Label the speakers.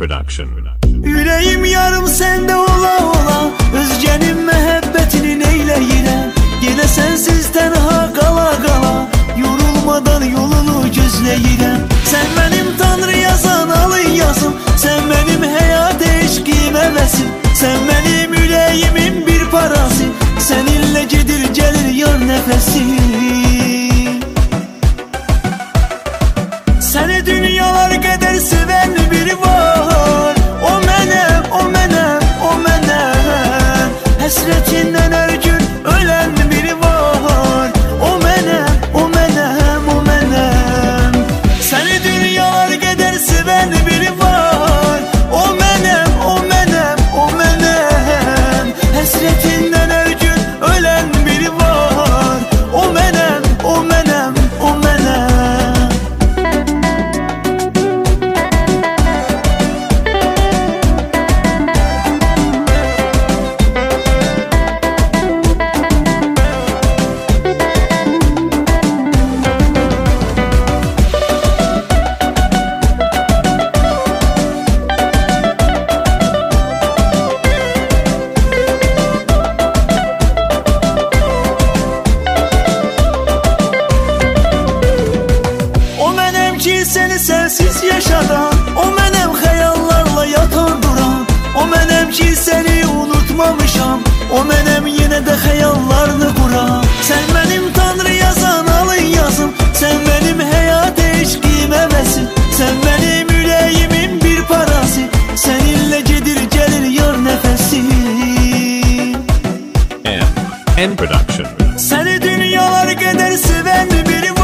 Speaker 1: Production.
Speaker 2: Yüreğim yarım sende ola ola, özgenin mehabbetini neyleyirəm. Yine sensiz tenha qala qala, yorulmadan yolunu gözləyirəm. Sen benim Tanrı yazan alın yazım, sen benim həyat eşqim əvəsim. Sen benim yüreğimin bir parası, seninle gedir gelir yar nefesim. Seni dünyalar kadar seven biri var. O mənim, o mənim, o mənim. Həsretindən her gün ölen biri var. O mənim, o mənim, o mənim. Seni dünyalar kadar seven biri var. O mənim, o mənim, o mənim. Həsretindən her gün ölen biri var. O mənim, o mənim, o mənim. Seni sensiz yaşadan, o mənim xəyallarla yatan duran. O mənim ki seni unutmamışam, o mənim yine de xəyallarını quran. Sen benim Tanrı yazan alın yazım, sen benim həyat eşqim əvəsim. Sen benim yüreğimin bir parası, seninle gedir gelir yar nefesim.
Speaker 1: N Production.
Speaker 2: Seni dünyalar kadar seven biri